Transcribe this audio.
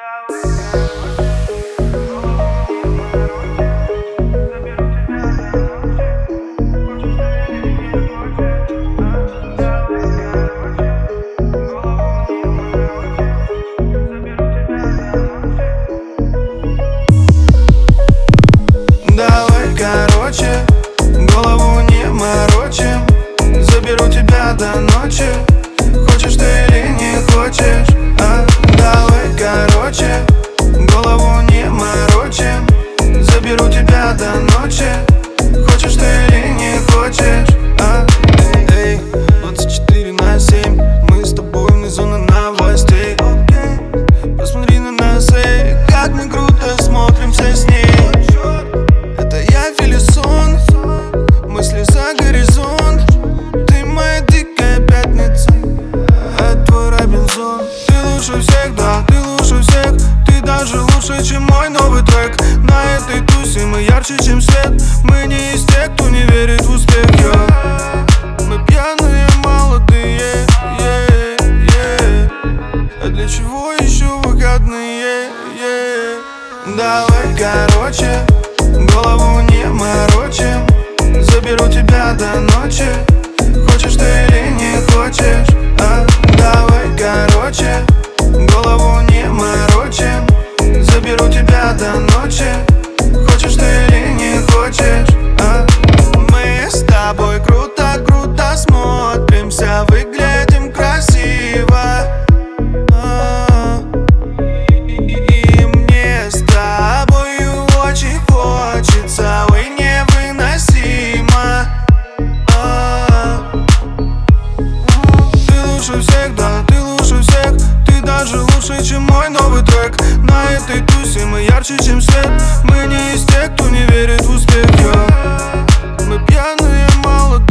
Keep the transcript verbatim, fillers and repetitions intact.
Давай, короче, голову не морочим. Заберу тебя до ночи. Хочешь ты или не хочешь, а? Давай, короче, голову не морочим. Заберу тебя до ночи. Хочешь ты или не хочешь, а? Эй, двадцать четыре на семь. Мы с тобой вне зоны новостей. Посмотри на нас, эй, как мы круто смотримся с ней. Это я Филисон, мысли за горизонт. Ты моя дикая пятница, а твой Робинзон. Ты лучше всех, да, ты лучше всех. Ты даже лучше, чем мой новый трек. На этой тусе мы ярче, чем свет. Мы не из тех, кто не верит в успех, йо. Мы пьяные, молодые, yeah, yeah. А для чего еще выходные, yeah. Давай, короче, голову не морочим. Заберу тебя до ночи. Хочешь ты или не хочешь, а? Давай, короче, голову не морочим. Заберу тебя до ночи. Хочешь ты или не хочешь, а? Мы с тобой круто-круто смотримся, выглядим красиво, а. И мне с тобою очень хочется, ой, невыносимо, а. Ты лучше всех, да, ты лучше всех. Ты даже лучше, чем мой новый трек. На этой тусе мы ярче, чем свет. Мы не из тех, кто не верит в успех, йо. Мы пьяные, молодые.